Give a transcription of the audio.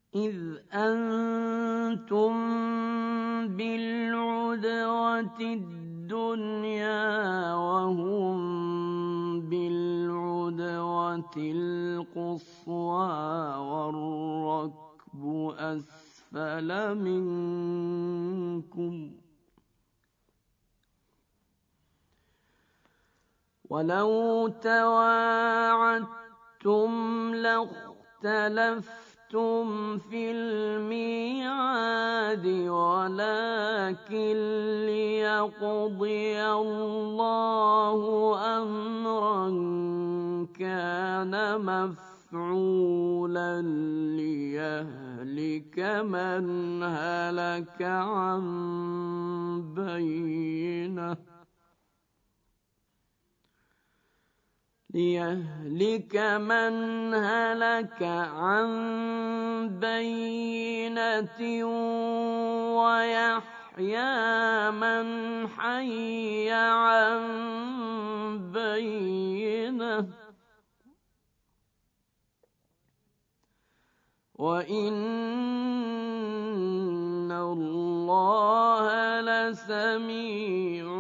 إذ أنتم بالعدوة الدنيا وهم بالعدوة القصوى والركب أسفل منكم ولو تواعدتم لاختلفتم في الميعاد ولكن ليقضي الله أمرا كان مفعولا ليهلك من هلك عن بينة ويحيى من حي عن بينة وإن الله لسميع